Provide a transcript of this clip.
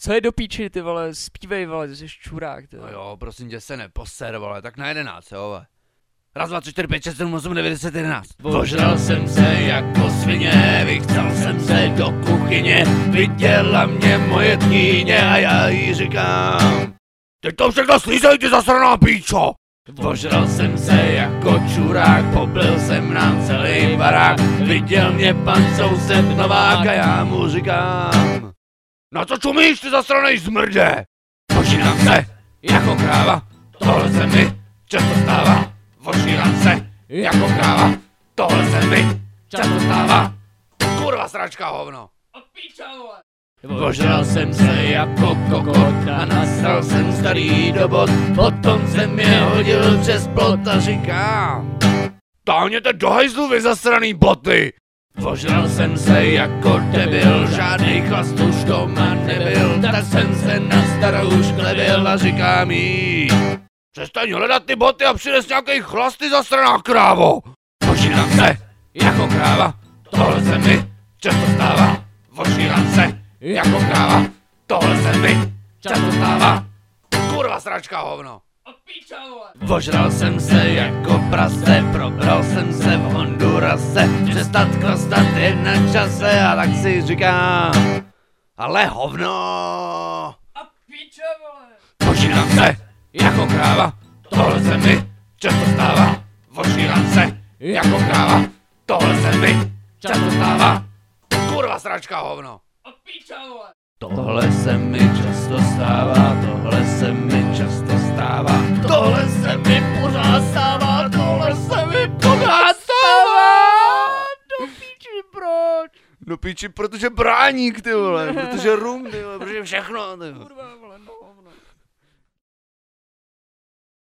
co je do píči, ty vole, zpívej, vole, ty jsi čurák, ty vole. No jo, prosím tě se neposer, vole, tak na 11, jo, vole. Raz, dva, tři, čtyři, pět, šest, sedm, osm, devět, 10, 11. Požral jsem se jako svině, vychcel jsem se do kuchyně, viděla mě moje tchýně a já jí říkám: teď to všechno slízej, ty zasraná píčo! Požral jsem se jako čurák, poblil jsem nám celý barák, viděl mě pan soused Novák a já mu říkám: na co čumíš, ty zasranej zmrde? Požírám se jako kráva, tohle se mi často stává. Požírám se jako kráva, tohle se mi často stává. Kurva sračka hovno. Od píča, vole. Požral jsem se jako kokot a nasral jsem starý do bot. Potom jsem je hodil přes plot a říkám: táhněte do hajzlu, vy zasraný boty! Požral jsem se jako debil, žádnej chlast už doma nebyl, tak jsem se na starou šklebil a říkám jí: přestaň hledat ty boty a přines nějakej chlast, ty zasraná krávo! Požírám se jako kráva, tohle se mi často stává. Požírám se jako kráva, tohle se mi často stává. Kurva sračka hovno. Od píča, vole. Požral jsem se jako prase, probral jsem se v Hondurase, přestat chlastat je na čase a tak si říkám: ale hovno. A píča, vole. Požírám se jako kráva, tohle se mi často stává. Požírám se jako kráva, tohle se mi často stává. Kurva sračka hovno. Od píča, vole. Tohle se mi často stává, tohle se mi často stává, tohle se mi pořád stává, tohle se mi pořád stává. Do píči, proč? No píči, protože bráník, ty vole, protože rum, ty vole, protože všechno, ty vole. Kurva,